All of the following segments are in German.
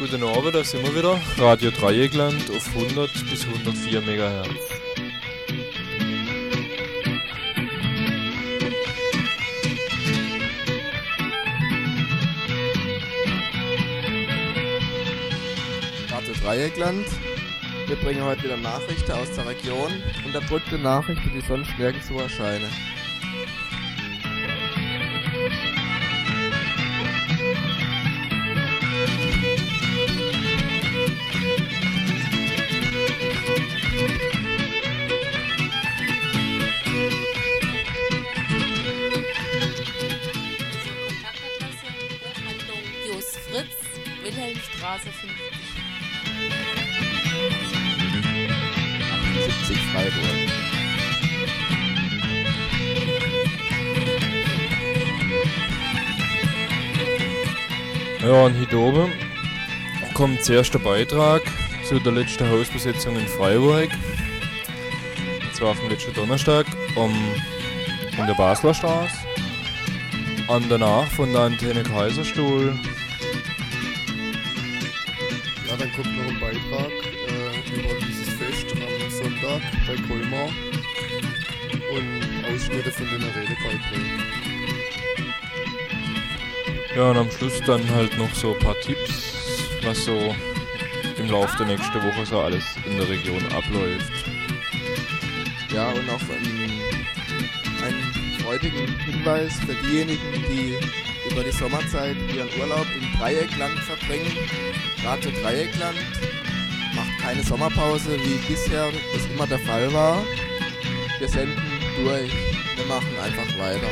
Guten Abend, da sind wir wieder. Radio Dreieckland auf 100 bis 104 MHz. Radio Dreieckland. Wir bringen heute wieder Nachrichten aus der Region. Unterdrückte Nachrichten, die sonst nirgendwo erscheinen. Wilhelmstraße 50. 78 Freiburg. Ja, und hier oben kommt zuerst der Beitrag zu der letzten Hausbesetzung in Freiburg. Und zwar am letzten Donnerstag in der Basler Straße. Und danach von der Antenne Kaiserstuhl. Ja, dann kommt noch ein Beitrag über dieses Fest am Sonntag bei Colmar und Ausschnitte von den Redebeiträgen. Ja, und am Schluss dann halt noch so ein paar Tipps, was so im Laufe der nächsten Woche so alles in der Region abläuft. Ja, und auch einen freudigen Hinweis für diejenigen, die über die Sommerzeit ihren Urlaub im Dreieckland verbringen. Radio Dreieckland macht keine Sommerpause, wie bisher das immer der Fall war. Wir senden durch, wir machen einfach weiter.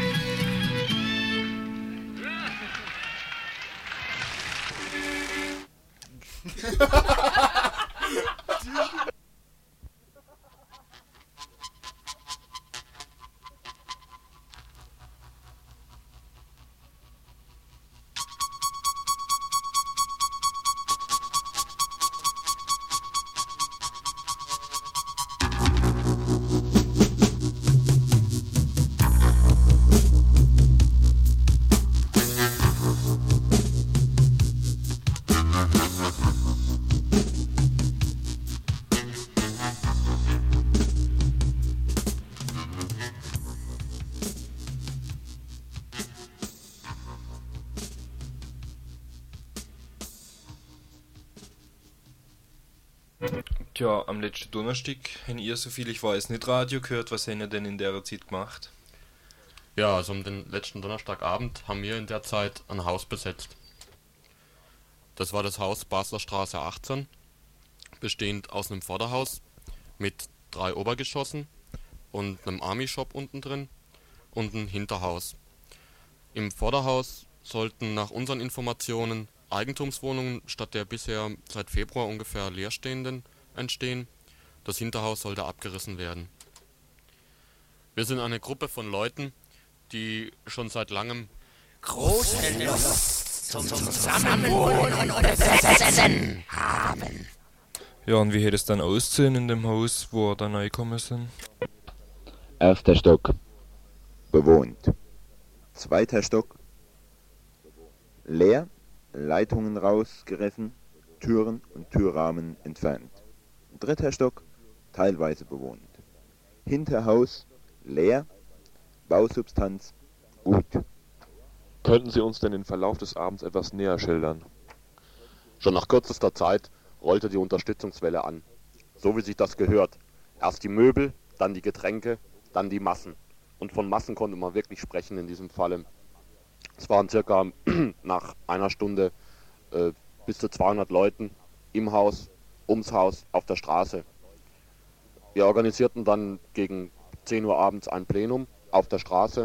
Tja, am letzten Donnerstag habt ihr, soviel ich weiß, nicht Radio gehört. Was habt ihr denn in der Zeit gemacht? Ja, also um den letzten Donnerstagabend haben wir in der Zeit ein Haus besetzt. Das war das Haus Basler Straße 18, bestehend aus einem Vorderhaus mit 3 Obergeschossen und einem Army-Shop unten drin und ein Hinterhaus. Im Vorderhaus sollten nach unseren Informationen Eigentumswohnungen statt der bisher seit Februar ungefähr leerstehenden entstehen. Das Hinterhaus sollte abgerissen werden. Wir sind eine Gruppe von Leuten, die schon seit langem große Lust zum Zusammenwohnen und Besetzen haben. Ja, und wie hätte es dann aussehen in dem Haus, wo wir da reingekommen sind? Erster Stock, bewohnt. Zweiter Stock, leer, Leitungen rausgerissen, Türen und Türrahmen entfernt. Dritter Stock, teilweise bewohnt. Hinterhaus, leer, Bausubstanz, gut. Könnten Sie uns denn den Verlauf des Abends etwas näher schildern? Schon nach kürzester Zeit rollte die Unterstützungswelle an. So wie sich das gehört. Erst die Möbel, dann die Getränke, dann die Massen. Und von Massen konnte man wirklich sprechen in diesem Falle. Es waren circa nach einer Stunde bis zu 200 Leuten im Haus, ums Haus, auf der Straße. Wir organisierten dann gegen 10 Uhr abends ein Plenum auf der Straße,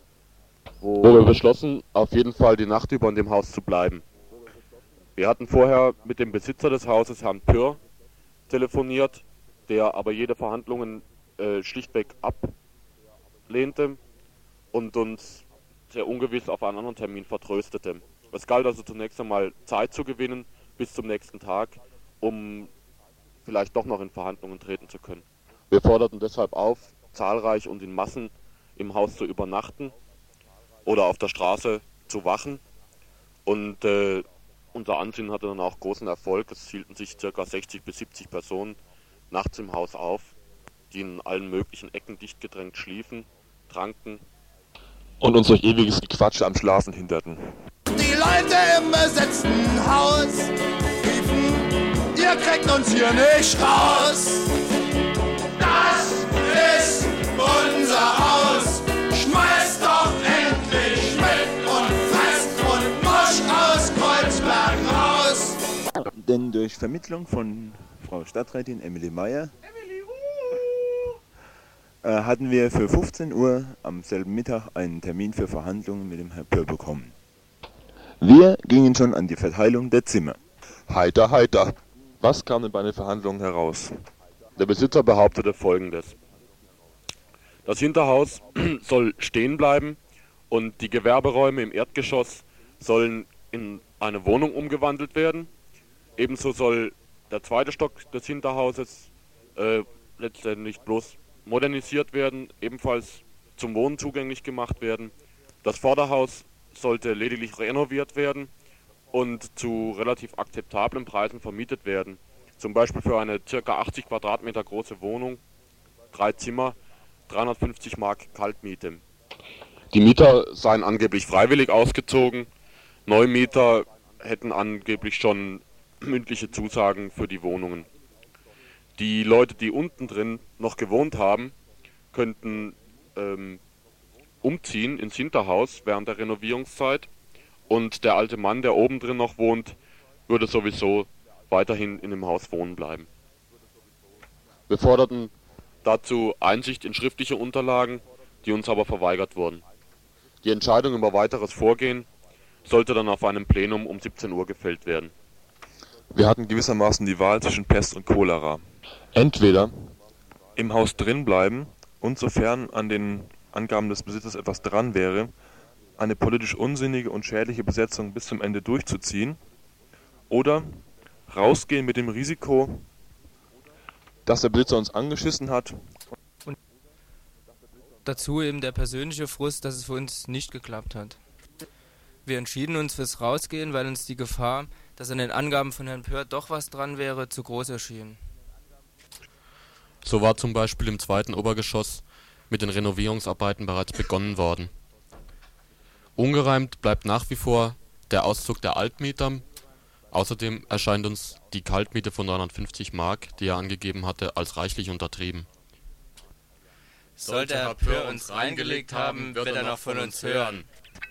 wo wir beschlossen, auf jeden Fall die Nacht über in dem Haus zu bleiben. Wir hatten vorher mit dem Besitzer des Hauses, Herrn Pürr, telefoniert, der aber jede Verhandlungen schlichtweg ablehnte und uns sehr ungewiss auf einen anderen Termin vertröstete. Es galt also zunächst einmal Zeit zu gewinnen bis zum nächsten Tag, um vielleicht doch noch in Verhandlungen treten zu können. Wir forderten deshalb auf, zahlreich und in Massen im Haus zu übernachten oder auf der Straße zu wachen und Unser Ansinnen hatte dann auch großen Erfolg. Es hielten sich ca. 60 bis 70 Personen nachts im Haus auf, die in allen möglichen Ecken dicht gedrängt schliefen, tranken. Und uns durch ewiges Gequatsche am Schlafen hinderten. Die Leute im besetzten Haus riefen, ihr kriegt uns hier nicht raus. Das ist unser Haus. Schmeißt doch endlich mit und fresst und musch aus Kreuzberg raus. Denn durch Vermittlung von Frau Stadträtin Emily Meyer hatten wir für 15 Uhr am selben Mittag einen Termin für Verhandlungen mit dem Herrn Pöhr bekommen. Wir gingen schon an die Verteilung der Zimmer. Heiter, heiter. Was kam denn bei den Verhandlungen heraus? Der Besitzer behauptete Folgendes. Das Hinterhaus soll stehen bleiben und die Gewerberäume im Erdgeschoss sollen in eine Wohnung umgewandelt werden. Ebenso soll der zweite Stock des Hinterhauses letztendlich bloß modernisiert werden, ebenfalls zum Wohnen zugänglich gemacht werden. Das Vorderhaus sollte lediglich renoviert werden und zu relativ akzeptablen Preisen vermietet werden. Zum Beispiel für eine ca. 80 Quadratmeter große Wohnung, 3 Zimmer, 350 Mark Kaltmiete. Die Mieter seien angeblich freiwillig ausgezogen. Neumieter hätten angeblich schon mündliche Zusagen für die Wohnungen. Die Leute, die unten drin noch gewohnt haben, könnten umziehen ins Hinterhaus während der Renovierungszeit und der alte Mann, der oben drin noch wohnt, würde sowieso weiterhin in dem Haus wohnen bleiben. Wir forderten dazu Einsicht in schriftliche Unterlagen, die uns aber verweigert wurden. Die Entscheidung über weiteres Vorgehen sollte dann auf einem Plenum um 17 Uhr gefällt werden. Wir hatten gewissermaßen die Wahl zwischen Pest und Cholera. Entweder im Haus drin bleiben und sofern an den Angaben des Besitzers etwas dran wäre, eine politisch unsinnige und schädliche Besetzung bis zum Ende durchzuziehen, oder rausgehen mit dem Risiko, dass der Besitzer uns angeschissen hat. Und dazu eben der persönliche Frust, dass es für uns nicht geklappt hat. Wir entschieden uns fürs Rausgehen, weil uns die Gefahr, dass an den Angaben von Herrn Pöhr doch was dran wäre, zu groß erschien. So war zum Beispiel im zweiten Obergeschoss mit den Renovierungsarbeiten bereits begonnen worden. Ungereimt bleibt nach wie vor der Auszug der Altmieter. Außerdem erscheint uns die Kaltmiete von 350 Mark, die er angegeben hatte, als reichlich untertrieben. Sollte Herr Pöhr uns reingelegt haben, wird er noch von uns hören.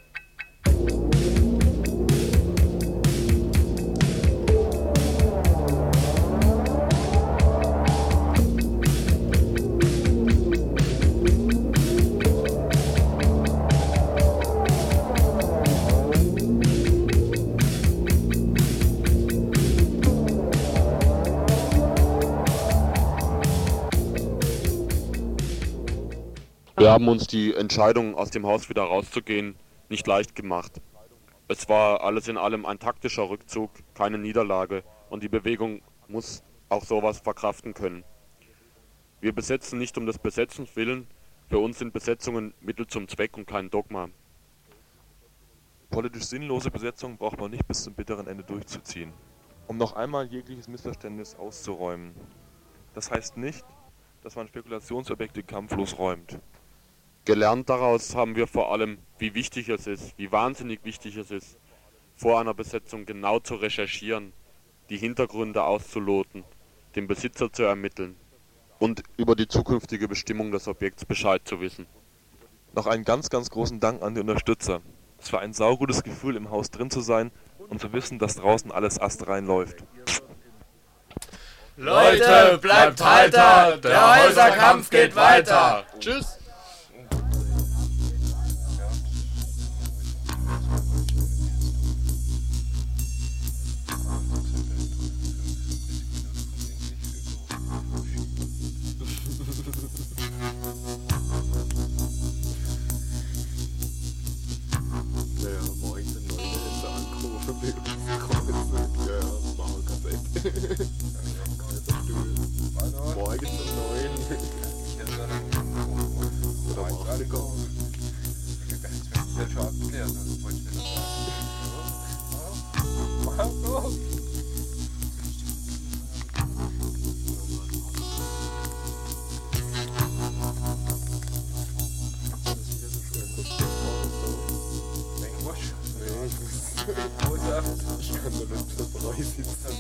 Wir haben uns die Entscheidung, aus dem Haus wieder rauszugehen, nicht leicht gemacht. Es war alles in allem ein taktischer Rückzug, keine Niederlage, und die Bewegung muss auch sowas verkraften können. Wir besetzen nicht um des Besetzens willen, für uns sind Besetzungen Mittel zum Zweck und kein Dogma. Politisch sinnlose Besetzungen braucht man nicht bis zum bitteren Ende durchzuziehen. Um noch einmal jegliches Missverständnis auszuräumen. Das heißt nicht, dass man Spekulationsobjekte kampflos räumt. Gelernt daraus haben wir vor allem, wie wichtig es ist, wie wahnsinnig wichtig es ist, vor einer Besetzung genau zu recherchieren, die Hintergründe auszuloten, den Besitzer zu ermitteln und über die zukünftige Bestimmung des Objekts Bescheid zu wissen. Noch einen ganz, ganz großen Dank an die Unterstützer. Es war ein saugutes Gefühl, im Haus drin zu sein und zu wissen, dass draußen alles astrein läuft. Leute, bleibt heiter! Der Häuserkampf geht weiter! Tschüss! Morgen um 9. Oder um 8 kommen. Ich hab schon abgeklärt, das wollte ich mir noch sagen. Ich kann da nicht für 3 sitzen.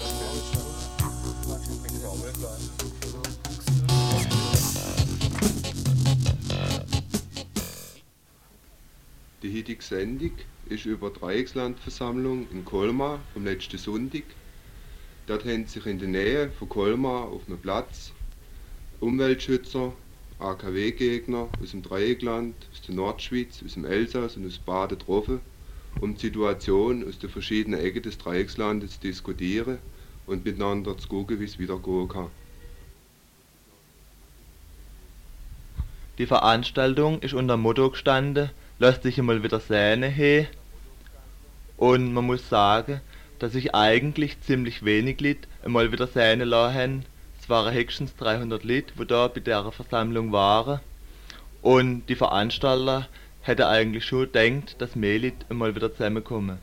Die heutige Sendung ist über die Dreieckslandversammlung in Colmar vom letzten Sonntag. Dort haben sich in der Nähe von Colmar auf einem Platz Umweltschützer, AKW-Gegner aus dem Dreieckland, aus der Nordschweiz, aus dem Elsass und aus Baden getroffen, um die Situation aus den verschiedenen Ecken des Dreieckslandes zu diskutieren und miteinander zu gucken, wie es wieder gehen kann. Die Veranstaltung ist unter dem Motto gestanden, lasst sich einmal wieder Säne he. Und man muss sagen, dass sich eigentlich ziemlich wenig Leute einmal wieder Säne lassen haben. Es waren höchstens 300 Leute, die da bei dieser Versammlung waren. Und die Veranstalter hätten eigentlich schon gedacht, dass mehr Leute einmal wieder zusammenkommen.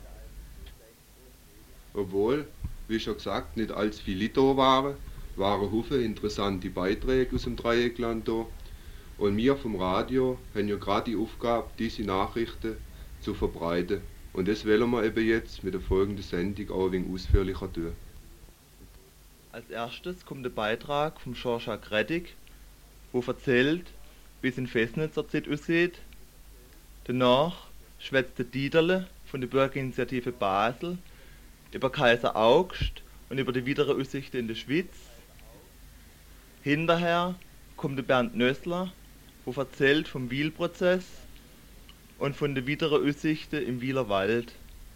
Obwohl, wie schon gesagt, nicht allzu viele Leute da waren Haufen interessante Beiträge aus dem Dreieckland da. Und wir vom Radio haben ja gerade die Aufgabe, diese Nachrichten zu verbreiten. Und das wollen wir eben jetzt mit der folgenden Sendung auch ein wenig ausführlicher tun. Als erstes kommt der Beitrag von Jean-Jacques Reddig, wo erzählt, wie es in Fesnitzer Zeit aussieht. Danach schwätzt der Dieterle von der Bürgerinitiative Basel über Kaiser Augst und über die weiteren Aussichten in der Schweiz. Hinterher kommt der Bernd Nössler, wo erzählt vom Wiel-Prozess und von den weiteren Aussichten im Wieler Wald.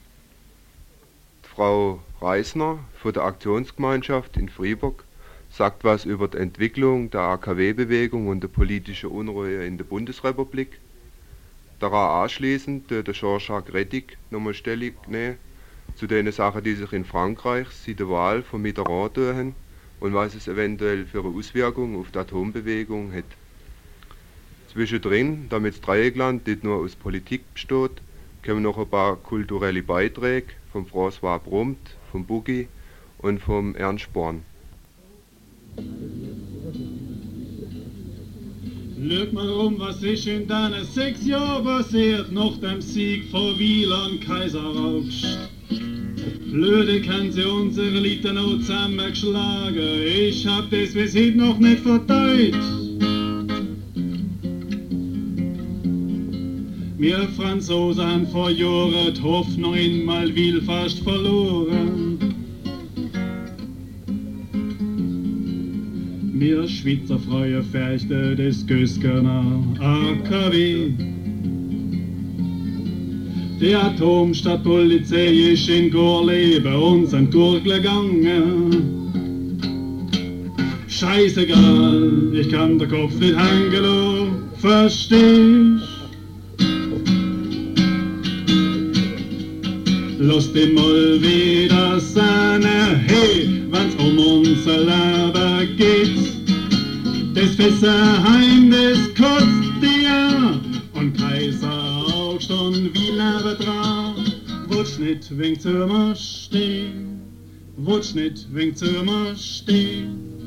Frau Reisner von der Aktionsgemeinschaft in Freiburg sagt was über die Entwicklung der AKW-Bewegung und der politischen Unruhe in der Bundesrepublik. Daran anschließend der Jean-Jacques Reddig nochmal Stellung nehmen zu den Sachen, die sich in Frankreich seit der Wahl von Mitterrand tun und was es eventuell für eine Auswirkung auf die Atombewegung hat. Zwischendrin, damit das Dreieckland nicht nur aus Politik besteht, kommen noch ein paar kulturelle Beiträge von François Brummt, vom Buggy und vom Ernst Born. Schau mal was ist in deinen 6 Jahren passiert nach dem Sieg von Wieland Kaiser Augst. Blöde können sie unsere Elite noch zusammengeschlagen, ich hab das bis heute noch nicht verdaut. Wir Franzosen haben vor Jahren die Hoffnung in Malwil fast verloren. Wir Schweizer Freie fürchten des Gösgener AKW. Die Atomstadtpolizei ist in Gorleben uns an Gurgle gegangen. Scheißegal, ich kann den Kopf nicht hängen lassen, verstehst? Lass dich mal wieder sein, hey, wenn's um unser Leben geht. Das Fässerheim, das kotzt dir und Kaiser Augst und wie Leben dran. Wutsch nicht wegen zu mir stehen, wutsch nicht wegen zu mir stehen.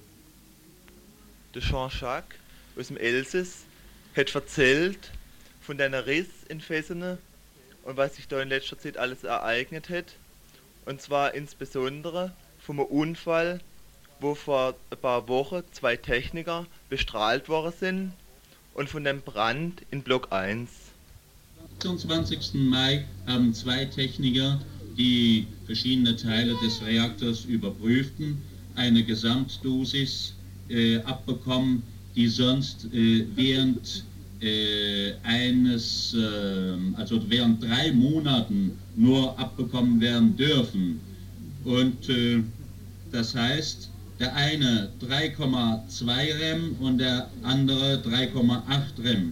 Der Jean-Jacques aus dem Elsass hat erzählt von deiner Riss in Fesene und was sich da in letzter Zeit alles ereignet hat. Und zwar insbesondere vom Unfall, wo vor ein paar Wochen 2 Techniker bestrahlt worden sind, und von dem Brand in Block 1. Am 20. Mai haben 2 Techniker, die verschiedene Teile des Reaktors überprüften, eine Gesamtdosis abbekommen, die sonst während während 3 Monaten nur abbekommen werden dürfen. Und das heißt, der eine 3,2 Rem und der andere 3,8 Rem.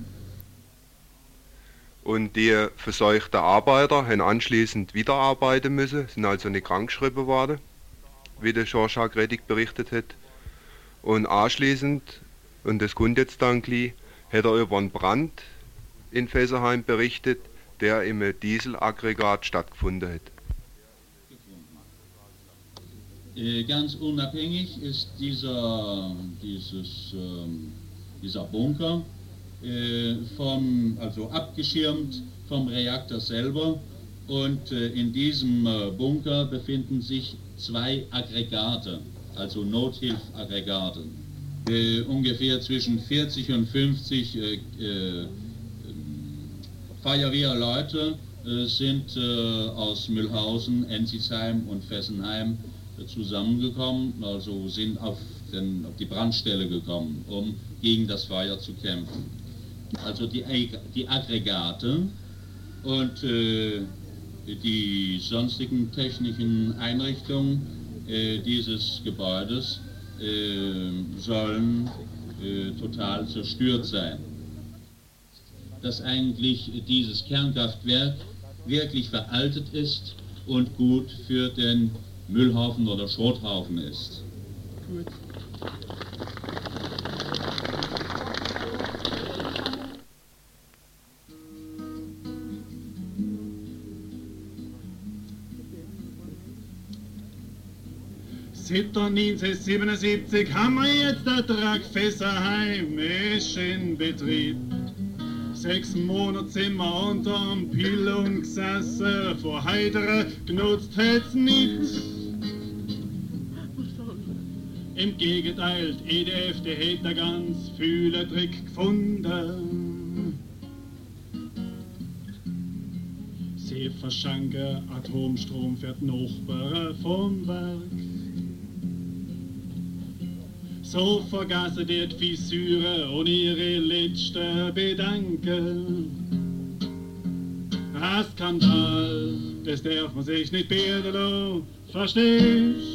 Und die verseuchten Arbeiter haben anschließend wieder arbeiten müssen, sind also nicht krankgeschrieben worden, wie der Jean-Jacques Reddig berichtet hat. Und anschließend, und das kommt jetzt dann gleich, hat er über einen Brand in Fessenheim berichtet, der im Dieselaggregat stattgefunden hat. Ganz unabhängig ist dieser Bunker also abgeschirmt vom Reaktor selber Und in diesem Bunker befinden sich 2 Aggregate, also Nothilfaggregate. Ungefähr zwischen 40 und 50 Feuerwehrleute sind aus Mühlhausen, Ensisheim und Fessenheim zusammengekommen, also sind auf die Brandstelle gekommen, um gegen das Feuer zu kämpfen. Also die Aggregate und die sonstigen technischen Einrichtungen dieses Gebäudes sollen total zerstört sein. Dass eigentlich dieses Kernkraftwerk wirklich veraltet ist und gut für den Müllhaufen oder Schrothaufen ist. Gut. Seit 1977 haben wir jetzt der Trag Fessenheim ist in Betrieb. 6 Monate sind wir unterm Pylon gesessen, vor Heidere genutzt hätt's nicht. Im Gegenteil, die EDF, die hätt da ganz viele Trick gefunden. Sie verschanken Atomstrom für die Nachbarn vom Werk. So vergassen die Fissure und ihre letzten Bedanken. Ein Skandal, das darf man sich nicht bieten lassen, verstehst?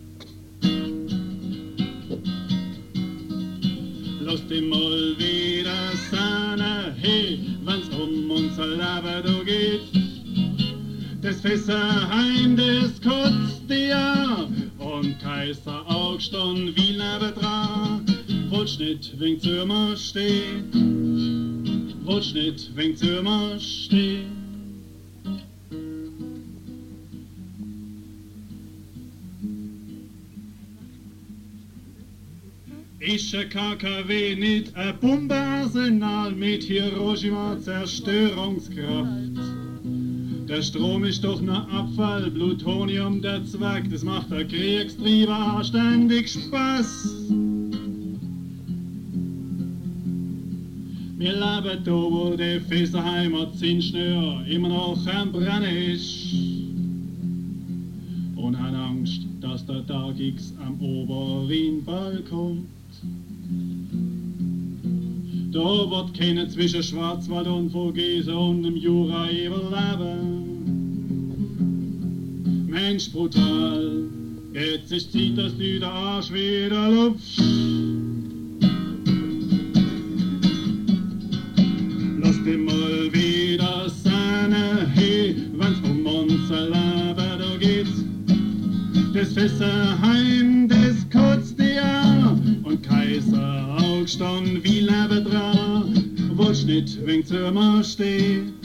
Lass dich mal wieder sagen, hey, wenn's um unser Leben da geht. Das Fessenheim, das kotzt dir und Kaiser Augst und Wien nebendran. Wollt's nicht wegen Zürmer stehen, wollt's nicht wegen Zürmer stehen. Ist ein KKW nicht ein Bombenarsenal mit Hiroshima-Zerstörungskraft? Der Strom ist doch nur Abfall, Plutonium der Zweck, das macht der Kriegstrieber ständig Spaß. Wir leben da, wo der Fessenheimer Zinsschnür immer noch am Brennen ist. Und haben Angst, dass der Tag X am Oberrheinball kommt. Da wird keiner zwischen Schwarzwald und Vogesen und dem Jura überleben. Mensch brutal, jetzt ist Zeit, dass du den Arsch wieder lupfst. Lass dich mal wieder sagen, hey, wenn's um unser Leben da geht. Das Fessenheim, das kotzt dir und Kaiser Augst und wie lebe dran, wollt's nicht wegen Zürmer stehen.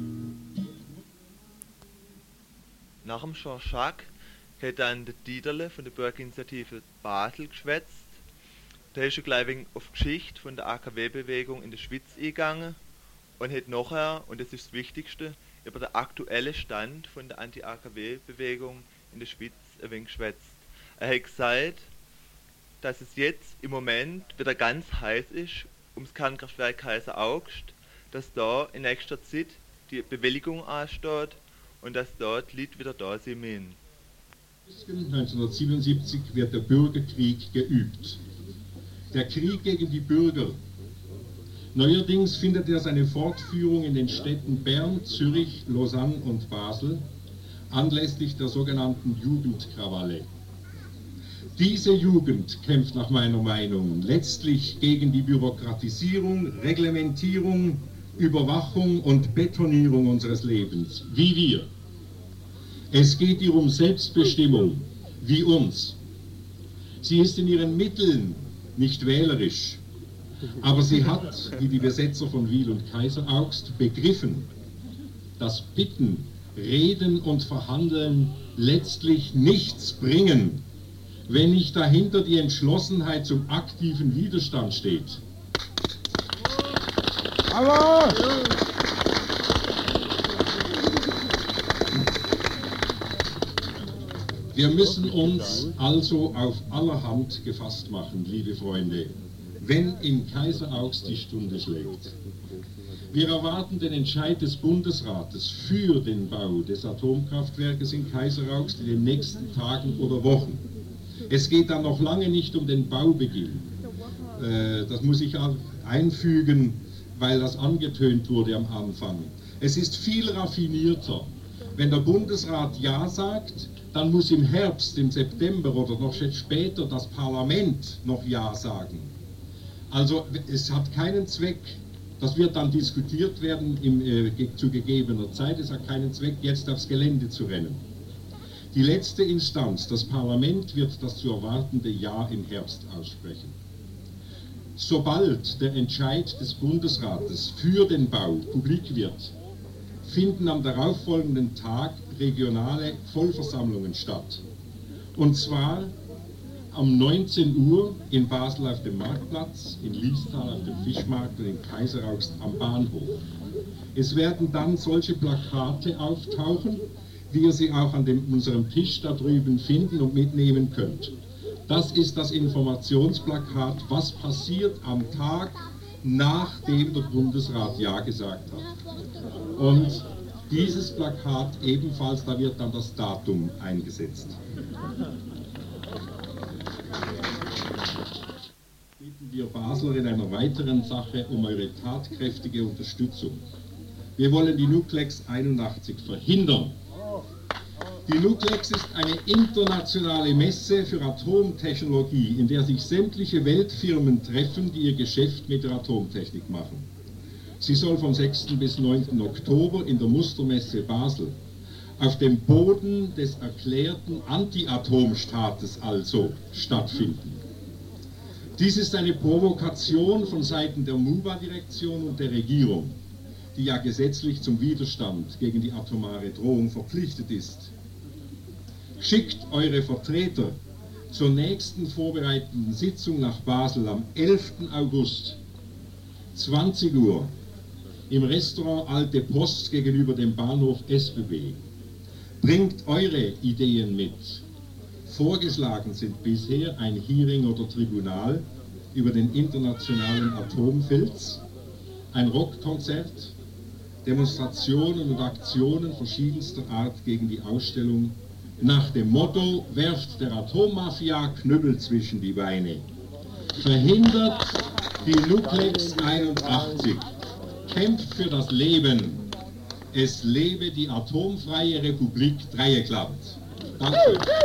Nach dem Jean-Jacques hat dann der Dieterle von der Bürgerinitiative Basel geschwätzt. Der ist schon gleich wegen auf die Geschichte von der AKW-Bewegung in der Schweiz eingegangen und hat nachher, und das ist das Wichtigste, über den aktuellen Stand von der Anti-AKW-Bewegung in der Schweiz ein wenig geschwätzt. Er hat gesagt, dass es jetzt im Moment wieder ganz heiß ist ums Kernkraftwerk Kaiser Augst, dass da in nächster Zeit die Bewilligung ansteht und dass dort die Leute wieder da sind. 1977 wird der Bürgerkrieg geübt. Der Krieg gegen die Bürger. Neuerdings findet er seine Fortführung in den Städten Bern, Zürich, Lausanne und Basel anlässlich der sogenannten Jugendkrawalle. Diese Jugend kämpft nach meiner Meinung letztlich gegen die Bürokratisierung, Reglementierung, Überwachung und Betonierung unseres Lebens, wie wir. Es geht ihr um Selbstbestimmung, wie uns. Sie ist in ihren Mitteln nicht wählerisch, aber sie hat, wie die Besetzer von Wil und Kaiser Augst, begriffen, dass Bitten, Reden und Verhandeln letztlich nichts bringen, wenn nicht dahinter die Entschlossenheit zum aktiven Widerstand steht. Hallo! Wir müssen uns also auf allerhand gefasst machen, liebe Freunde, wenn in Kaiseraugst die Stunde schlägt. Wir erwarten den Entscheid des Bundesrates für den Bau des Atomkraftwerkes in Kaiseraugst in den nächsten Tagen oder Wochen. Es geht dann noch lange nicht um den Baubeginn. Das muss ich einfügen, weil das angetönt wurde am Anfang. Es ist viel raffinierter. Wenn der Bundesrat Ja sagt, dann muss im Herbst, im September oder noch später das Parlament noch Ja sagen. Also es hat keinen Zweck, das wird dann diskutiert werden zu gegebener Zeit, es hat keinen Zweck, jetzt aufs Gelände zu rennen. Die letzte Instanz, das Parlament, wird das zu erwartende Ja im Herbst aussprechen. Sobald der Entscheid des Bundesrates für den Bau publik wird, finden am darauffolgenden Tag regionale Vollversammlungen statt. Und zwar um 19 Uhr in Basel auf dem Marktplatz, in Liestal auf dem Fischmarkt und in Kaiseraugst am Bahnhof. Es werden dann solche Plakate auftauchen, wie ihr sie auch an unserem Tisch da drüben finden und mitnehmen könnt. Das ist das Informationsplakat, was passiert am Tag, nachdem der Bundesrat Ja gesagt hat. Und dieses Plakat ebenfalls, da wird dann das Datum eingesetzt. Bitten wir Basler in einer weiteren Sache um eure tatkräftige Unterstützung. Wir wollen die Nuclex 81 verhindern. Die Nuclex ist eine internationale Messe für Atomtechnologie, in der sich sämtliche Weltfirmen treffen, die ihr Geschäft mit der Atomtechnik machen. Sie soll vom 6. bis 9. Oktober in der Mustermesse Basel auf dem Boden des erklärten Anti-Atom-Staates also stattfinden. Dies ist eine Provokation von Seiten der MUBA-Direktion und der Regierung, die ja gesetzlich zum Widerstand gegen die atomare Drohung verpflichtet ist. Schickt eure Vertreter zur nächsten vorbereitenden Sitzung nach Basel am 11. August, 20 Uhr, im Restaurant Alte Post gegenüber dem Bahnhof SBB. Bringt eure Ideen mit. Vorgeschlagen sind bisher ein Hearing oder Tribunal über den internationalen Atomfilz, ein Rockkonzert, Demonstrationen und Aktionen verschiedenster Art gegen die Ausstellung nach dem Motto: werft der Atommafia Knüppel zwischen die Beine. Verhindert die Nuclex 81. Kämpft für das Leben. Es lebe die atomfreie Republik Dreieckland. Danke.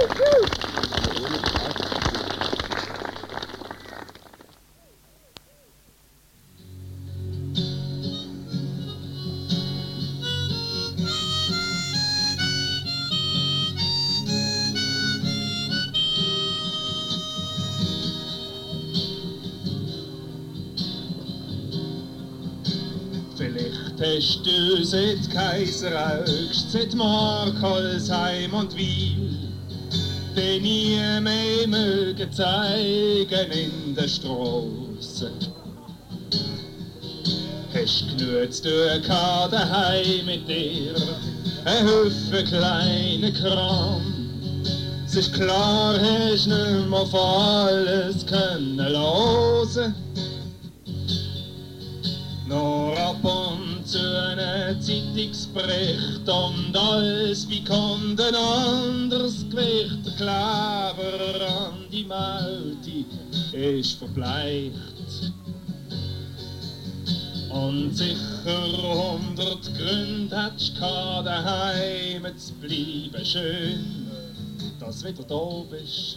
Hast du seit Kaiseraugst, seit Markholzheim und Wil, den nie mehr mögen zeigen in der Straße. Hast genug zu tun gehabt daheim mit dir, ein Haufen kleine Kram. Es ist klar, hast nicht mehr auf alles können hören. Nur ab und zu einen Zeitungsbericht und alles wie kommt ein anderes Gewicht. Der Kleber an die Maute ist verbleicht. Und sicher 100 Gründe hättest du gehabt, daheim zu bleiben. Schön, dass du wieder da bist.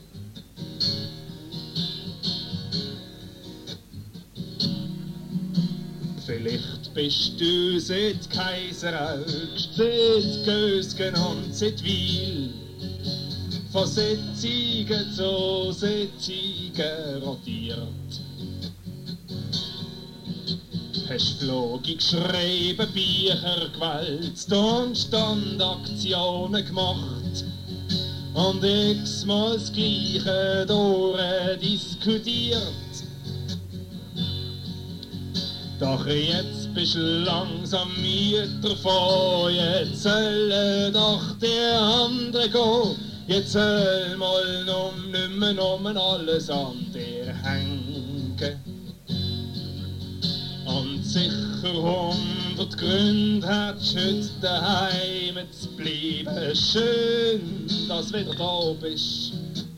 Vielleicht bist du seit Kaiseraugst, seit Gösgen und seit Wil, von Sitzungen zu Sitzungen rotiert. Hast Flogi geschrieben, Bücher gewälzt und Standaktionen gemacht und x-mal das Gleiche durchdiskutiert. Doch jetzt bist du langsam müde davon, jetzt sollen doch die anderen gehen. Jetzt soll mal nimmer alles an dir hängen. Und sicher 100 Gründe hat's heute daheim zu bleiben. Schön, dass du wieder da bist.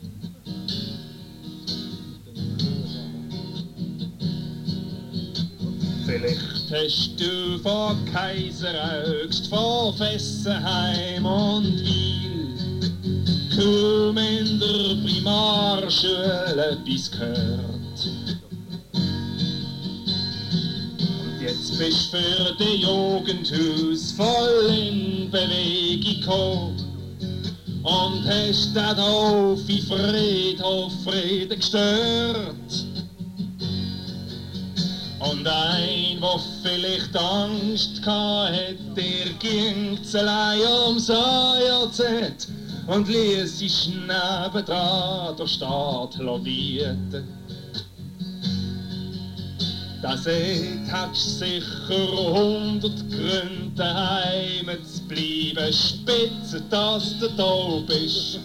Vielleicht hast du von Kaiseraugst, von Fessenheim und Wil kaum in der Primarschule etwas gehört. Und jetzt bist für die Jugendhaus voll in Bewegung gekommen und hast den Hof in Frieden gestört. Und ein, wo vielleicht Angst hatte, der ging's allein ums AJZ und ließ sich nebendran der Staat lavieren. Das hat sicher 100 Gründe, daheim zu bleiben. Spitze, dass du da bist.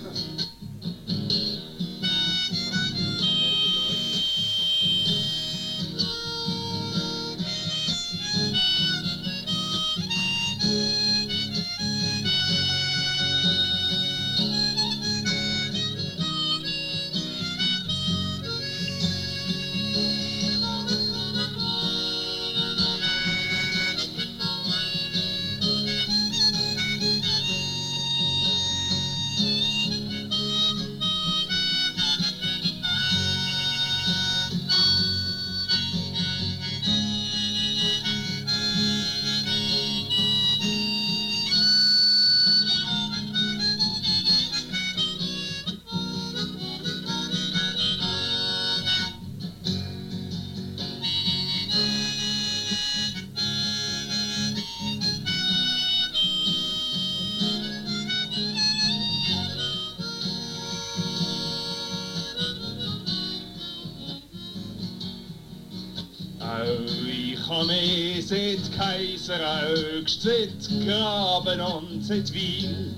Ich habe mich seit Kaiseraugst, seit Graben und seit Wil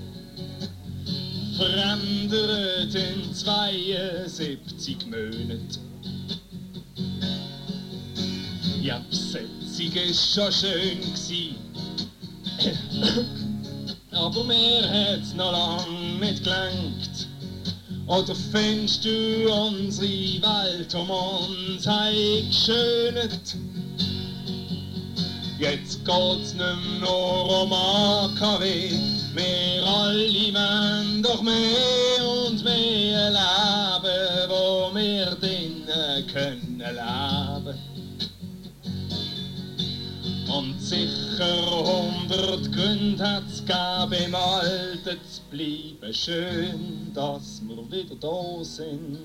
verändert in 72 Monaten. Ja, die Besetzung ist schon schön gsi, aber mir hat's noch lang nicht gelangt. Oder findest du unsere Welt um uns heim geschönet? Jetzt geht's nicht nur um AKW, wir alle wollen doch mehr und mehr leben, wo wir drinnen können leben. Und sicher 100 Gründe hat's gegeben, im Alten zu bleiben. Schön, dass wir wieder da sind.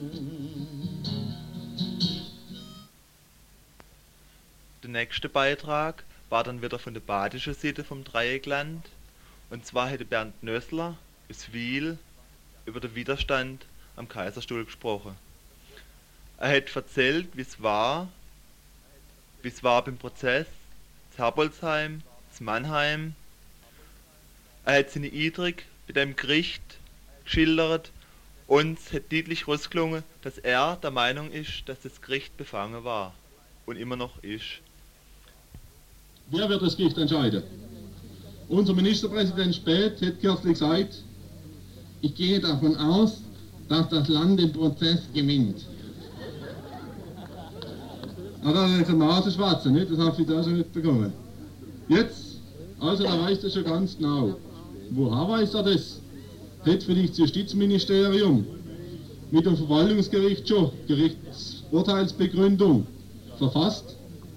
Der nächste Beitrag war dann wieder von der badischen Seite vom Dreieckland. Und zwar hätte Bernd Nössler aus Wil über den Widerstand am Kaiserstuhl gesprochen. Er hat erzählt, wie es war beim Prozess zu Herbolzheim, zu Mannheim. Er hat seine Eindrücke bei dem Gericht geschildert und es hat deutlich rausgelungen, dass er der Meinung ist, dass das Gericht befangen war und immer noch ist. Wer wird das Gericht entscheiden? Unser Ministerpräsident Späth hat kürzlich gesagt, ich gehe davon aus, dass das Land den Prozess gewinnt. Ah, das ist jetzt ein Nasenschwatze, nicht? Das habe ich da schon nicht bekommen. Jetzt, also da weiß er schon ganz genau. Woher weiß er das? Hat vielleicht das Justizministerium mit dem Verwaltungsgericht schon Gerichtsurteilsbegründung verfasst?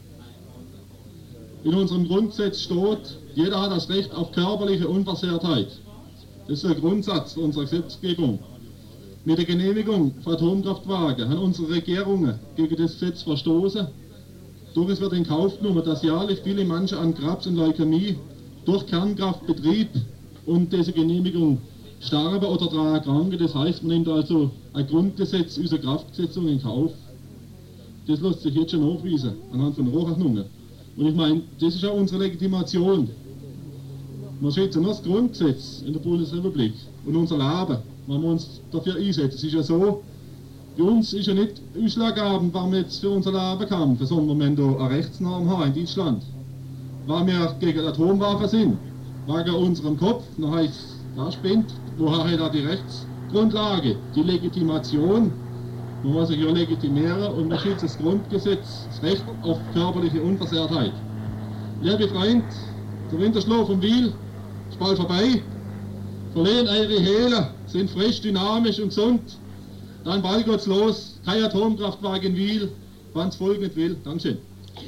In unserem Grundgesetz steht, jeder hat das Recht auf körperliche Unversehrtheit. Das ist der Grundsatz unserer Gesetzgebung. Mit der Genehmigung von Atomkraftwerken haben unsere Regierungen gegen das Gesetz verstoßen. Doch es wird in Kauf genommen, dass jährlich viele Menschen an Krebs und Leukämie durch Kernkraftbetrieb und diese Genehmigung sterben oder daran erkranken. Das heißt, man nimmt also ein Grundgesetz unserer Kraftsetzung in Kauf. Das lässt sich jetzt schon nachweisen, anhand von Hochrechnungen. Und ich meine, das ist auch unsere Legitimation. Man schätzt nur das Grundgesetz in der Bundesrepublik und unser Leben. wenn wir uns dafür einsetzen. Es ist ja so, bei uns ist ja nicht ausschlaggebend, warum wir jetzt für unser Leben kämpfen, sondern wir haben hier eine Rechtsnorm haben in Deutschland. Weil wir gegen Atomwaffen sind, wegen unserem Kopf, dann heißt das spinnt, woher hat er die Rechtsgrundlage, die Legitimation, man muss sich ja legitimieren und man schützt das Grundgesetz, das Recht auf körperliche Unversehrtheit. Liebe Freunde, der Winterschlaf um Wiel ist bald vorbei, verlieren eure Hehle, sind frisch, dynamisch und gesund, dann bald geht's los, kein Atomkraftwerk in Wiel, wann's Volk nicht will. Dankeschön.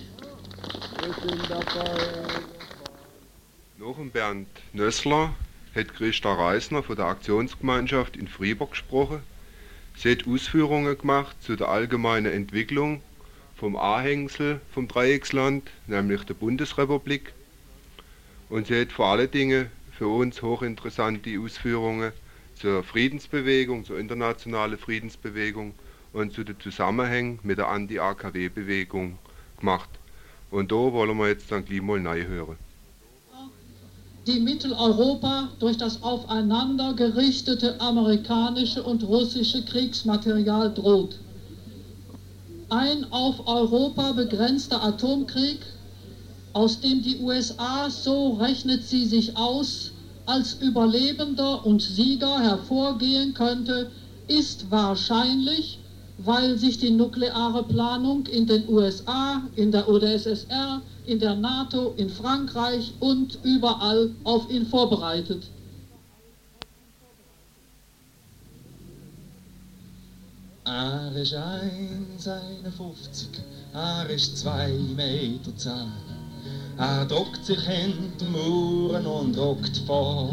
Nach dem Bernd Nössler hat Christa Reisner von der Aktionsgemeinschaft in Freiburg gesprochen. Sie hat Ausführungen gemacht zu der allgemeinen Entwicklung vom Anhängsel vom Dreiecksland, nämlich der Bundesrepublik. Und sie hat vor allen Dingen für uns hochinteressante Ausführungen zur Friedensbewegung, zur internationalen Friedensbewegung und zu den Zusammenhängen mit der Anti-AKW-Bewegung gemacht. Und da wollen wir jetzt dann gleich mal reinhören. Die Mitteleuropa durch das aufeinander gerichtete amerikanische und russische Kriegsmaterial droht. Ein auf Europa begrenzter Atomkrieg, aus dem die USA, so rechnet sie sich aus, als Überlebender und Sieger hervorgehen könnte, ist wahrscheinlich, weil sich die nukleare Planung in den USA, in der UdSSR, in der NATO, in Frankreich und überall auf ihn vorbereitet. Er ist 1,51, er ist 2 Meter 10. Er drückt sich hinter Mauern und rockt vor.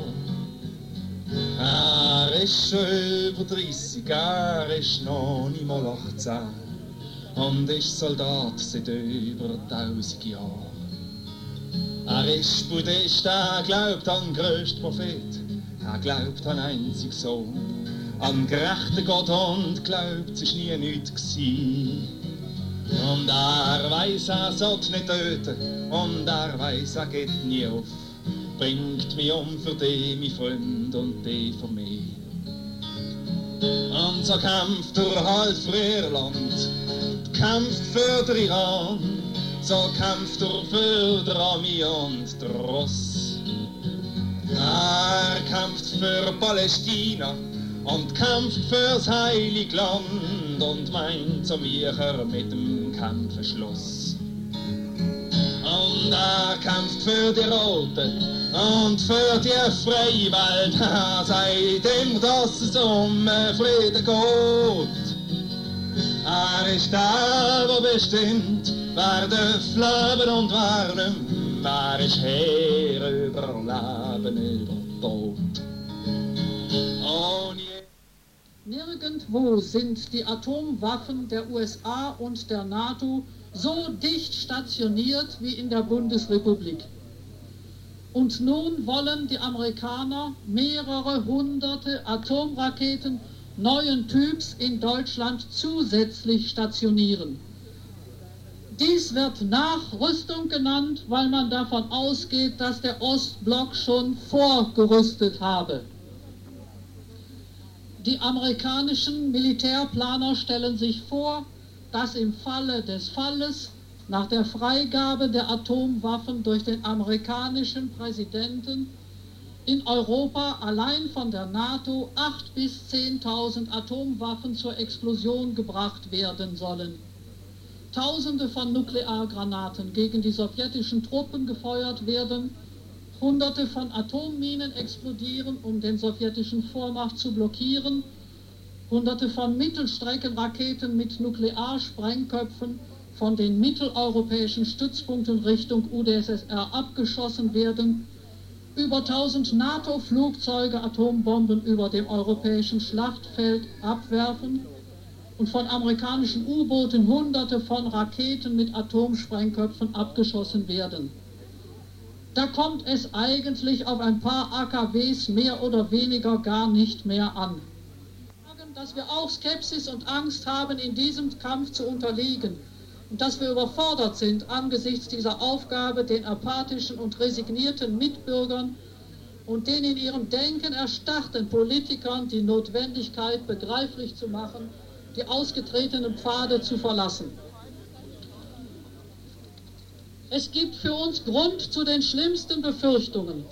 Er ist schon über 30, er ist noch nicht mal 18 und ist Soldat seit über 1000 Jahren. Er ist Buddhist, er glaubt an den grössten Prophet, er glaubt an einzig Sohn, an gerechten Gott und glaubt, es ist nie nichts gewesen. Und er weiss, er sollte nicht töten, und er weiss, er geht nie auf. Bringt mich um für die, mein Freund, und die für mich. Und so kämpft er halt für Irland, kämpft für den Iran, so kämpft er für den Ami und den Ross. Er kämpft für Palästina und kämpft fürs Heilige Land und meint zum Wiecher mit dem Kampfschluss. Und er kämpft für die Roten und für die freie Welt, seitdem dass es um Frieden geht. Er ist der, der bestimmt, wer darf leben und wer nicht. Er ist Herr über Leben, über Tod. Nirgendwo sind die Atomwaffen der USA und der NATO so dicht stationiert wie in der Bundesrepublik. Und nun wollen die Amerikaner mehrere hunderte Atomraketen neuen Typs in Deutschland zusätzlich stationieren. Dies wird Nachrüstung genannt, weil man davon ausgeht, dass der Ostblock schon vorgerüstet habe. Die amerikanischen Militärplaner stellen sich vor, dass im Falle des Falles nach der Freigabe der Atomwaffen durch den amerikanischen Präsidenten in Europa allein von der NATO 8.000 bis 10.000 Atomwaffen zur Explosion gebracht werden sollen. Tausende von Nukleargranaten gegen die sowjetischen Truppen gefeuert werden, Hunderte von Atomminen explodieren, um den sowjetischen Vormarsch zu blockieren, Hunderte von Mittelstreckenraketen mit Nuklearsprengköpfen von den mitteleuropäischen Stützpunkten Richtung UdSSR abgeschossen werden, über 1000 NATO-Flugzeuge Atombomben über dem europäischen Schlachtfeld abwerfen und von amerikanischen U-Booten Hunderte von Raketen mit Atomsprengköpfen abgeschossen werden. Da kommt es eigentlich auf ein paar AKWs mehr oder weniger gar nicht mehr an. Dass wir auch Skepsis und Angst haben, in diesem Kampf zu unterliegen und dass wir überfordert sind angesichts dieser Aufgabe, den apathischen und resignierten Mitbürgern und den in ihrem Denken erstarrten Politikern die Notwendigkeit begreiflich zu machen, die ausgetretenen Pfade zu verlassen. Es gibt für uns Grund zu den schlimmsten Befürchtungen.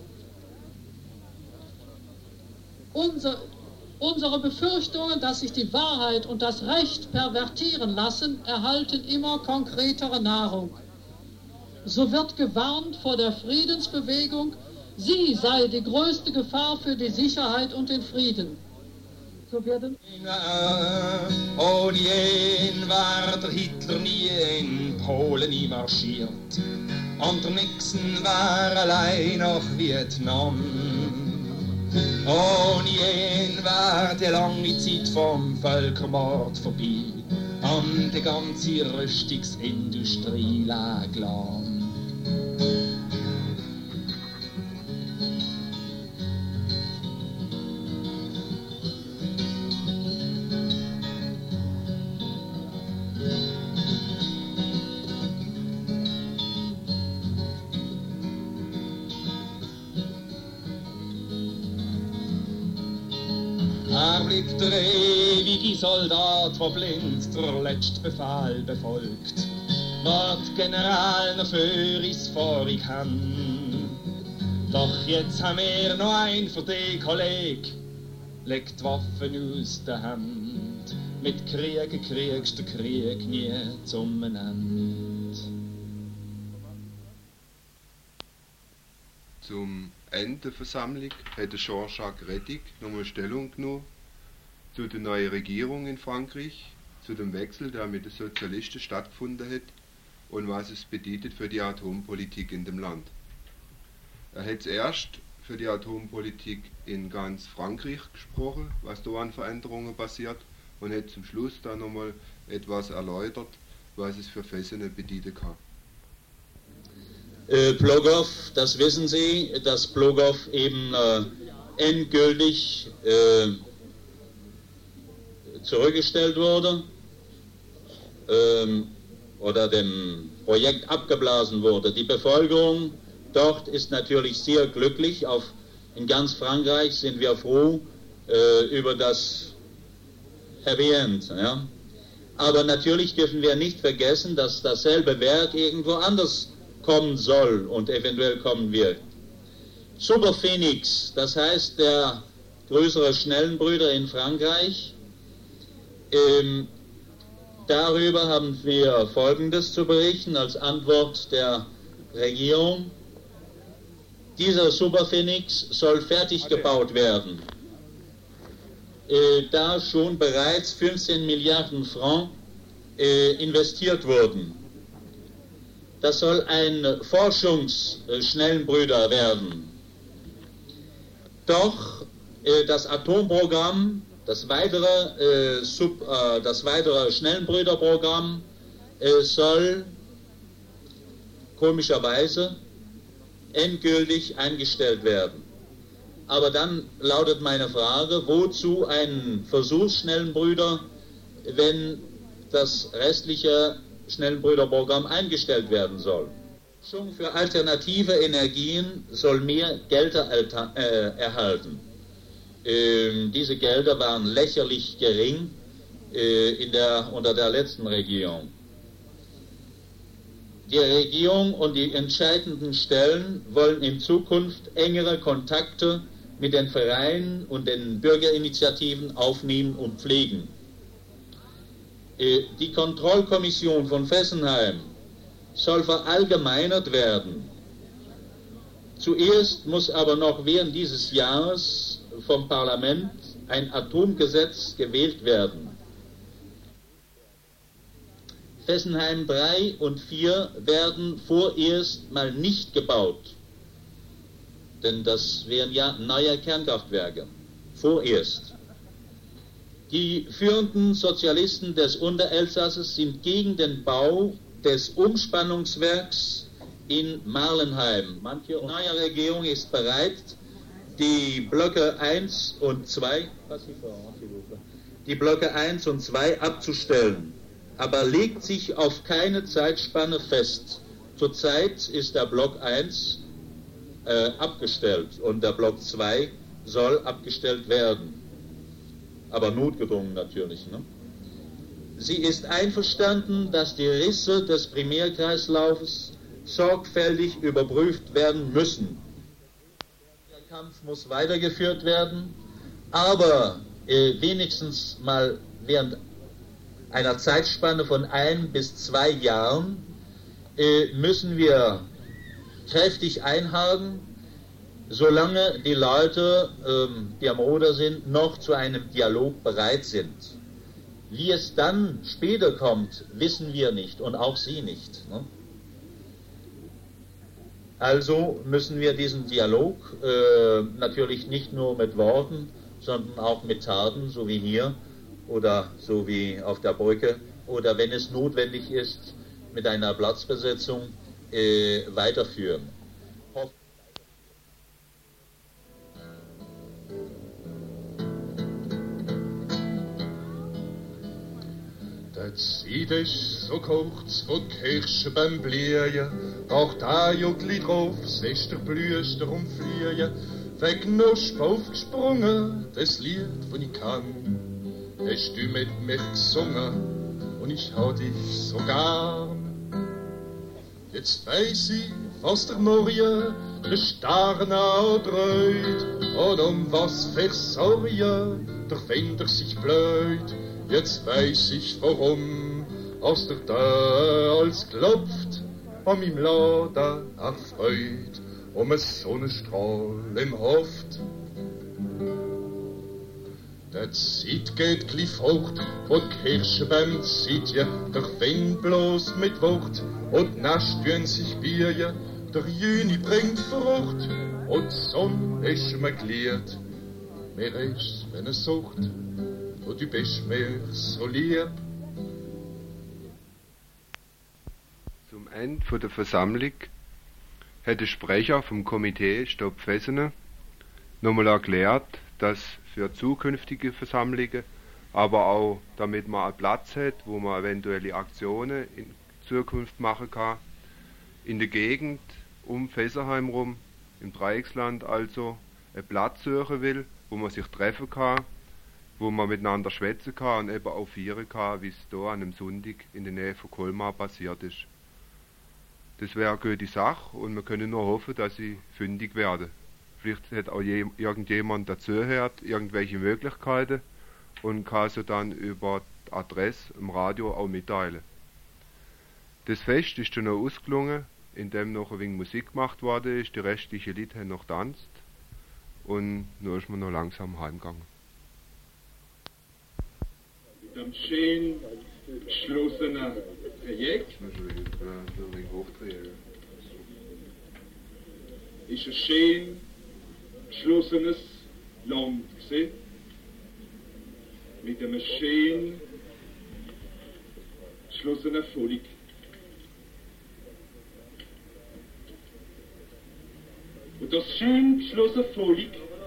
Unsere Befürchtungen, dass sich die Wahrheit und das Recht pervertieren lassen, erhalten immer konkretere Nahrung. So wird gewarnt vor der Friedensbewegung, sie sei die größte Gefahr für die Sicherheit und den Frieden. So werden ohne ihn war der Hitler nie in Polen marschiert. Und der Nixon war allein nach Vietnam. Ohne ihn war die lange Zeit vom Völkermord vorbei. Und die ganze Rüstungsindustrie lag lahm. Blieb der ewige Soldat, der blind der letzte Befehl befolgt, wat General noch für is vorig han. Doch jetzt haben wir noch ein für die Kolleg, legt die Waffen aus der Hand. Mit Krieg kriegst du Krieg nie zum Ende. Zum Ende der Versammlung hat Jean-Jacques Rettig nochmal Stellung genommen zu der neuen Regierung in Frankreich, zu dem Wechsel, der mit den Sozialisten stattgefunden hat und was es bedeutet für die Atompolitik in dem Land. Er hat zuerst für die Atompolitik in ganz Frankreich gesprochen, was da an Veränderungen passiert, und hat zum Schluss dann nochmal etwas erläutert, was es für Fesseln bedeuten kann. Plogow, das wissen Sie, dass Plogow eben endgültig zurückgestellt wurde oder dem Projekt abgeblasen wurde. Die Bevölkerung dort ist natürlich sehr glücklich. In ganz Frankreich sind wir froh über das Erwähnt. Ja? Aber natürlich dürfen wir nicht vergessen, dass dasselbe Werk irgendwo anders kommen soll und eventuell kommen wird. Super Phoenix, das heißt der größere Schnellenbrüder in Frankreich. Darüber haben wir Folgendes zu berichten als Antwort der Regierung. Dieser Super Phoenix soll fertig gebaut werden, da schon bereits 15 Milliarden Francs investiert wurden. Das soll ein Forschungsschnellenbrüder werden. Doch das Atomprogramm, das weitere Schnellenbrüderprogramm soll komischerweise endgültig eingestellt werden. Aber dann lautet meine Frage, wozu ein Versuchsschnellenbrüder, wenn das restliche Schnellenbrüderprogramm eingestellt werden soll? Schon für alternative Energien soll mehr Gelder erhalten. Diese Gelder waren lächerlich gering unter der letzten Regierung. Die Regierung und die entscheidenden Stellen wollen in Zukunft engere Kontakte mit den Vereinen und den Bürgerinitiativen aufnehmen und pflegen. Die Kontrollkommission von Fessenheim soll verallgemeinert werden. Zuerst muss aber noch während dieses Jahres vom Parlament ein Atomgesetz gewählt werden. Fessenheim 3 und 4 werden vorerst mal nicht gebaut, denn das wären ja neue Kernkraftwerke, vorerst. Die führenden Sozialisten des Unterelsasses sind gegen den Bau des Umspannungswerks in Marlenheim. Manche neue Regierung ist bereit, die Blöcke 1 und 2 abzustellen, aber legt sich auf keine Zeitspanne fest. Zurzeit ist der Block 1 abgestellt und der Block 2 soll abgestellt werden. Aber notgedrungen natürlich. Ne? Sie ist einverstanden, dass die Risse des Primärkreislaufes sorgfältig überprüft werden müssen. Der Kampf muss weitergeführt werden, aber wenigstens mal während einer Zeitspanne von 1 bis 2 Jahren müssen wir kräftig einhaken, solange die Leute, die am Ruder sind, noch zu einem Dialog bereit sind. Wie es dann später kommt, wissen wir nicht und auch Sie nicht. Ne? Also müssen wir diesen Dialog natürlich nicht nur mit Worten, sondern auch mit Taten, so wie hier oder so wie auf der Brücke oder wenn es notwendig ist, mit einer Platzbesetzung weiterführen. Die Zeit ist so kurz, wo die Kirschen beim Blühen, auch da Jugli drauf, sehst der Blüster umfliehen, wegen Nusp aufgesprungen, das Lied, das ich kann, hast du mit mir gesungen, und ich hab dich so gern. Jetzt weiss ich, was der Morje, der Starren outreut, und was für Sorgen der Winter sich bläut. Jetzt weiß ich warum, aus der da als klopft, an meinem Laden erfreut, ein Sonnenstrahl im Hoft. Der Zeit geht gleich fort, wo die Kirsche beim Zitje, der Wind bloß mit Wort, und Nacht tun sich Bier, der Juni bringt Frucht, und die Sonne ist mir glied. Mir ist, wenn es sucht, und du bist mir so lieb. Zum Ende der Versammlung hat der Sprecher vom Komitee Stopp Fesene nochmal erklärt, dass für zukünftige Versammlungen, aber auch damit man einen Platz hat, wo man eventuelle Aktionen in Zukunft machen kann, in der Gegend um Fessenheim rum, im Dreiecksland also, einen Platz suchen will, wo man sich treffen kann, wo man miteinander schwätzen kann und eben auch feiern kann, wie es hier an einem Sonntag in der Nähe von Colmar passiert ist. Das wäre eine gute Sache und wir können nur hoffen, dass sie fündig werden. Vielleicht hat auch irgendjemand dazuhört, irgendwelche Möglichkeiten und kann sie dann über die Adresse im Radio auch mitteilen. Das Fest ist dann noch ausgelungen, indem noch ein wenig Musik gemacht worden ist, die restlichen Leute haben noch getanzt und nun ist man noch langsam heimgegangen. Mit einem schön geschlossenen Projekt ist ein schön geschlossenes Land gewesen, mit einem schön geschlossenen Volk. Und das schön geschlossene Volk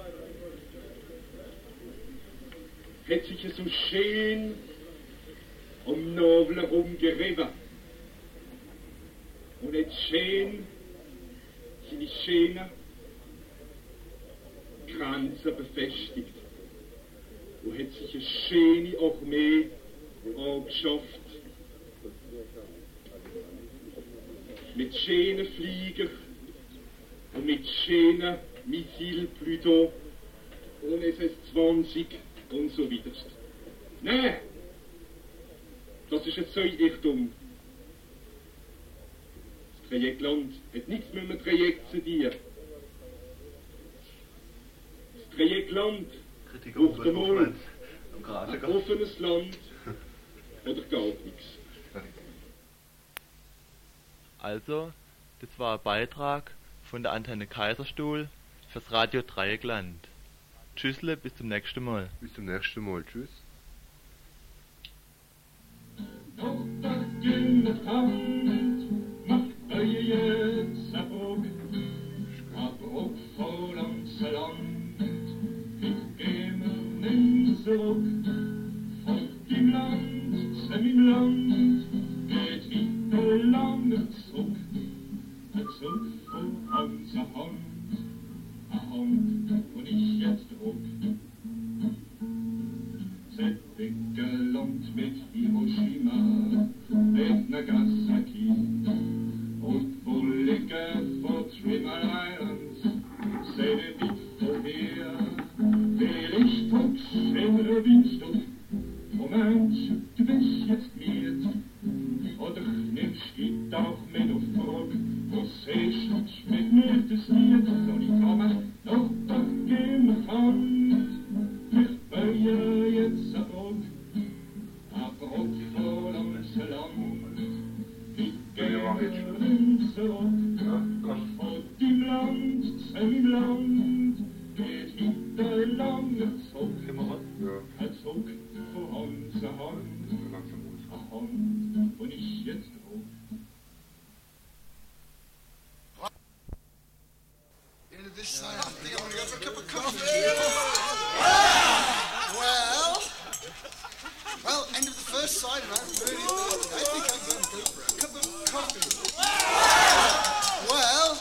hat sich so schön um Nobel herumgerieben und hat schön seine schönen Kränze befestigt und hat sich eine schöne Armee angeschafft mit schönen Fliegern und mit schönen Missilen Pluto und SS-20 und so weiter. Nein! Das ist jetzt so ein Irrtum. Das Projektland hat nichts mit dem Projekt zu tun. Das Projektland braucht einmal ein offenes Land oder gar nichts. Also, das war ein Beitrag von der Antenne Kaiserstuhl fürs Radio Dreieckland. Tschüssle, bis zum nächsten Mal. Bis zum nächsten Mal. Tschüss. Doch das grüne Hand macht euer jetzt Bruck, Bruck voll ans Land, ich geh mir nicht zurück, folgt im Land, im Land, geht hinter lange Zug, ein Zug von unserer Hand. Und im Land geht hinter lange Zug, ein Zug von unserer Hand, eine Hand, und ich jetzt auch. This side. I think I'm gonna go for a cup of coffee. Well, end of the first side, and I think I'm going to go for a cup of coffee. Well.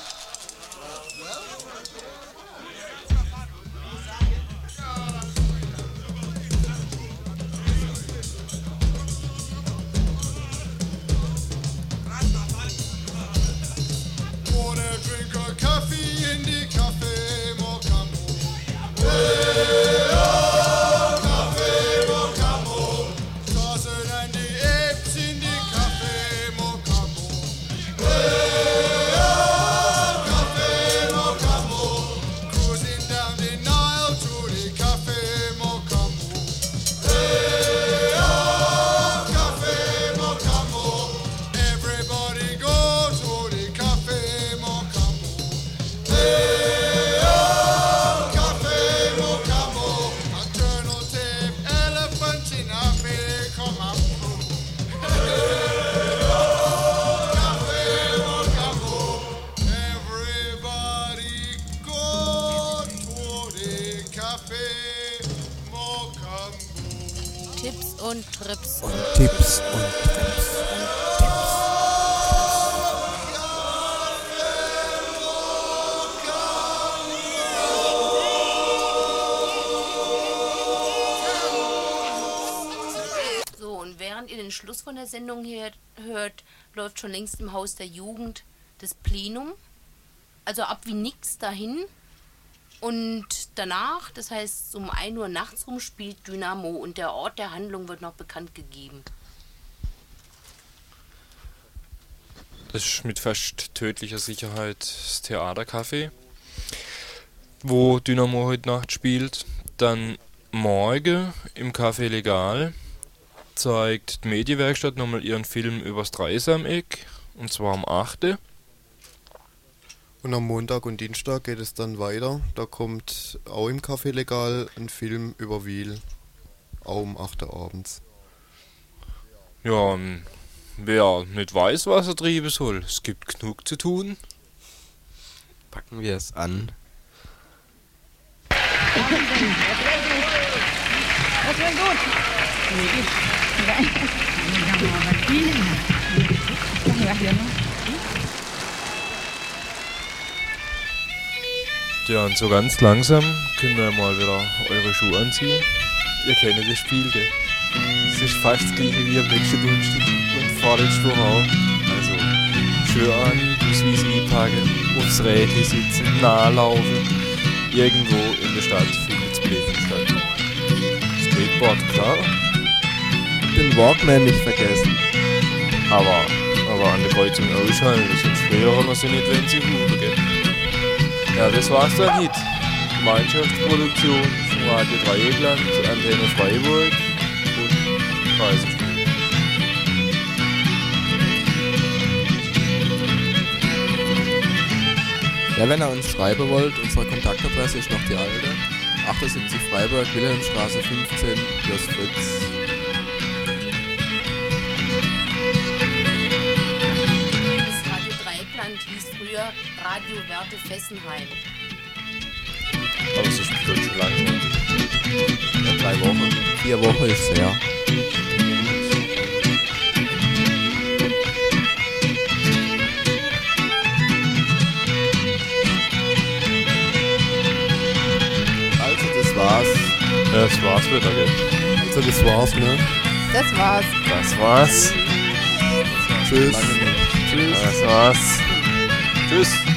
Wanna drink a coffee in the cafe Mocamo. Hey, oh, cafe Mocamo. Tarzan and the apes in the cafe Mocamo. Hey, oh, cafe Mocamo. Cruising down the Nile to the cafe Mocamo. Hey, oh, cafe Mocamo. Everybody go to the cafe Mocamo. Hey, oh, cafe Mocamo. Alternative elephants in Africa. Hey, oh, cafe Mocamo. Everybody go to the cafe Mocamo. Tipps und Trips. Tipps und Trips. So, und während ihr den Schluss von der Sendung hier hört, läuft schon längst im Haus der Jugend das Plenum. Also ab wie nix dahin. Und danach, das heißt um 1 Uhr nachts rum, spielt Dynamo und der Ort der Handlung wird noch bekannt gegeben. Das ist mit fast tödlicher Sicherheit das Theatercafé, wo Dynamo heute Nacht spielt. Dann morgen im Café Legal zeigt die Medienwerkstatt nochmal ihren Film übers Dreisameck, und zwar am 8. Und am Montag und Dienstag geht es dann weiter. Da kommt auch im Café Legal ein Film über Wil. Auch um 8 Uhr abends. Ja, und wer nicht weiß, was er treiben soll, es gibt genug zu tun. Packen wir es an. Das wäre gut. Ja, und so ganz langsam können wir mal wieder eure Schuhe anziehen. Ihr kennt das Spiel, gell? Es ist fast das gleiche wie am letzten Donnerstag und vorletzte Woche auch. Also, Schuhe an, ausweise einpacken, aufs Rädchen sitzen, nachlaufen. Irgendwo in der Stadt findet das Plätzchen statt. Skateboard, klar. Den Walkman nicht vergessen. Aber an der Kreuzung ausschalten, sonst früher noch so nicht, wenn sie rufen, gell? Ja, das war's dann nicht. Gemeinschaftsproduktion von Radio Dreieckland, Antenne Freiburg und Reisespiel. Ja, wenn ihr uns schreiben wollt, unsere Kontaktadresse ist noch die alte. 78 Freiburg, Wilhelmstraße 15, Jos Fritz. Das Radio Dreieckland hieß früher Radio Werte Fessenheim. Aber es ist bestimmt schon lange her. Ja, 3 Wochen. 4 Wochen ist es her. Also, das war's. Ja, das war's wieder, gell? Also, das war's, ne? Das war's. Das war's. Tschüss. Tschüss. Das war's. Tschüss.